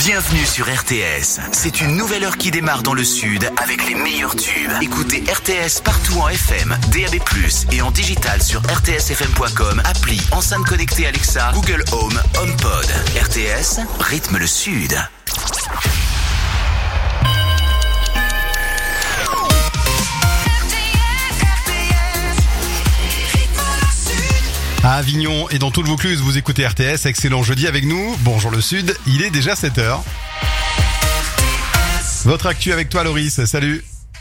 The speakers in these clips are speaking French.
Bienvenue sur RTS. C'est une nouvelle heure qui démarre dans le sud avec les meilleurs tubes. Écoutez RTS partout en FM, DAB+, et en digital sur rtsfm.com, appli, enceinte connectée Alexa, Google Home, HomePod. RTS, rythme le sud. À Avignon et dans tout le Vaucluse, vous écoutez RTS, excellent jeudi avec nous. Bonjour le Sud, il est déjà 7h. Votre actu avec toi Loris, salut.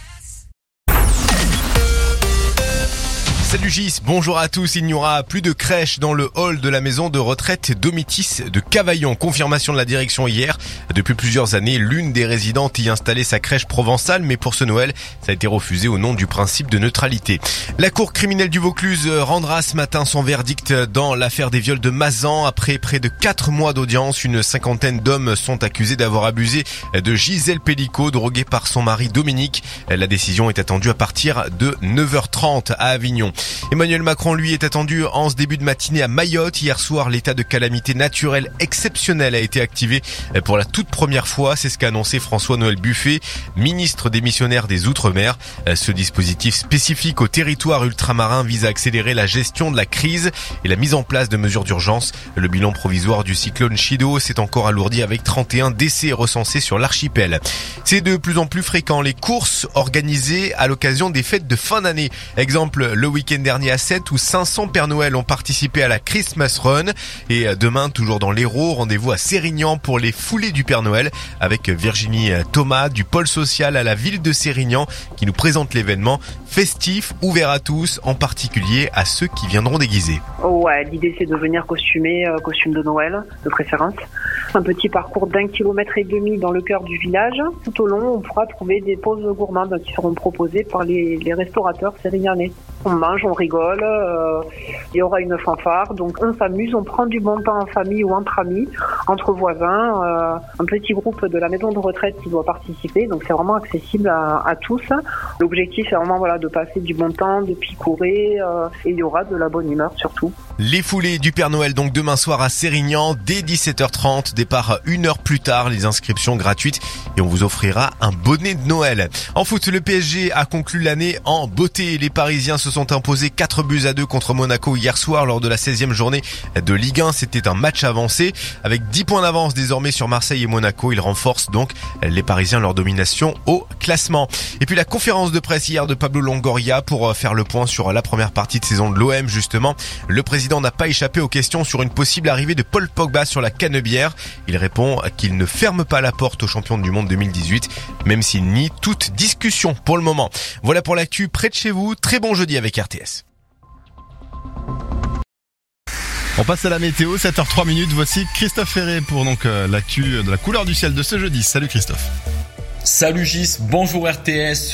Salut Gis, bonjour à tous. Il n'y aura plus de crèche dans le hall de la maison de retraite Domitis de Cavaillon. Confirmation de la direction hier. Depuis plusieurs années, l'une des résidentes y installait sa crèche provençale, mais pour ce Noël, ça a été refusé au nom du principe de neutralité. La cour criminelle du Vaucluse rendra ce matin son verdict dans l'affaire des viols de Mazan. Après près de 4 mois d'audience, une cinquantaine d'hommes sont accusés d'avoir abusé de Gisèle Pellicot, droguée par son mari Dominique. La décision est attendue à partir de 9h30 à Avignon. Emmanuel Macron, lui, est attendu en ce début de matinée à Mayotte. Hier soir, l'état de calamité naturelle exceptionnelle a été activé pour la toute première fois. C'est ce qu'a annoncé François-Noël Buffet, ministre démissionnaire des Outre-mer. Ce dispositif spécifique au territoire ultramarin vise à accélérer la gestion de la crise et la mise en place de mesures d'urgence. Le bilan provisoire du cyclone Chido s'est encore alourdi avec 31 décès recensés sur l'archipel. C'est de plus en plus fréquent les courses organisées à l'occasion des fêtes de fin d'année. Exemple, le week-end dernier à 7 où 500 Pères Noël ont participé à la Christmas Run. Et demain, toujours dans l'Hérault, rendez-vous à Sérignan pour les foulées du Père Noël avec Virginie Thomas du pôle social à la ville de Sérignan qui nous présente l'événement festif, ouvert à tous, en particulier à ceux qui viendront déguisés. Ouais, l'idée c'est de venir costumer, costume de Noël de préférence. Un petit parcours d'1,5 km dans le cœur du village. Tout au long, on pourra trouver des pauses gourmandes qui seront proposées par les restaurateurs sérignanais. On mange, on rigole, il y aura une fanfare, donc on s'amuse, on prend du bon temps en famille ou entre amis, entre voisins, un petit groupe de la maison de retraite qui doit participer, donc c'est vraiment accessible à tous. L'objectif c'est vraiment de passer du bon temps, de picorer, et il y aura de la bonne humeur surtout. Les foulées du Père Noël donc demain soir à Sérignan dès 17h30, départ 1 heure plus tard, les inscriptions gratuites et on vous offrira un bonnet de Noël. En foot, le PSG a conclu l'année en beauté. Les Parisiens se sont imposés 4-2 contre Monaco hier soir lors de la 16e journée de Ligue 1. C'était un match avancé avec 10 points d'avance désormais sur Marseille et Monaco. Ils renforcent donc les Parisiens leur domination au classement. Et puis la conférence de presse hier de Pablo Longoria pour faire le point sur la première partie de saison de l'OM justement. Le président n'a pas échappé aux questions sur une possible arrivée de Paul Pogba sur la canebière. Il répond qu'il ne ferme pas la porte aux champions du monde 2018, même s'il nie toute discussion pour le moment. Voilà pour l'actu près de chez vous. Très bon jeudi avec RTS. On passe à la météo, 7h03. Voici Christophe Ferré pour donc l'actu de la couleur du ciel de ce jeudi. Salut Christophe. Salut Gis, bonjour RTS.